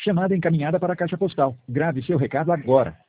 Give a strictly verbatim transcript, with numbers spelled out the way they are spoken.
Chamada encaminhada para a caixa postal. Grave seu recado agora.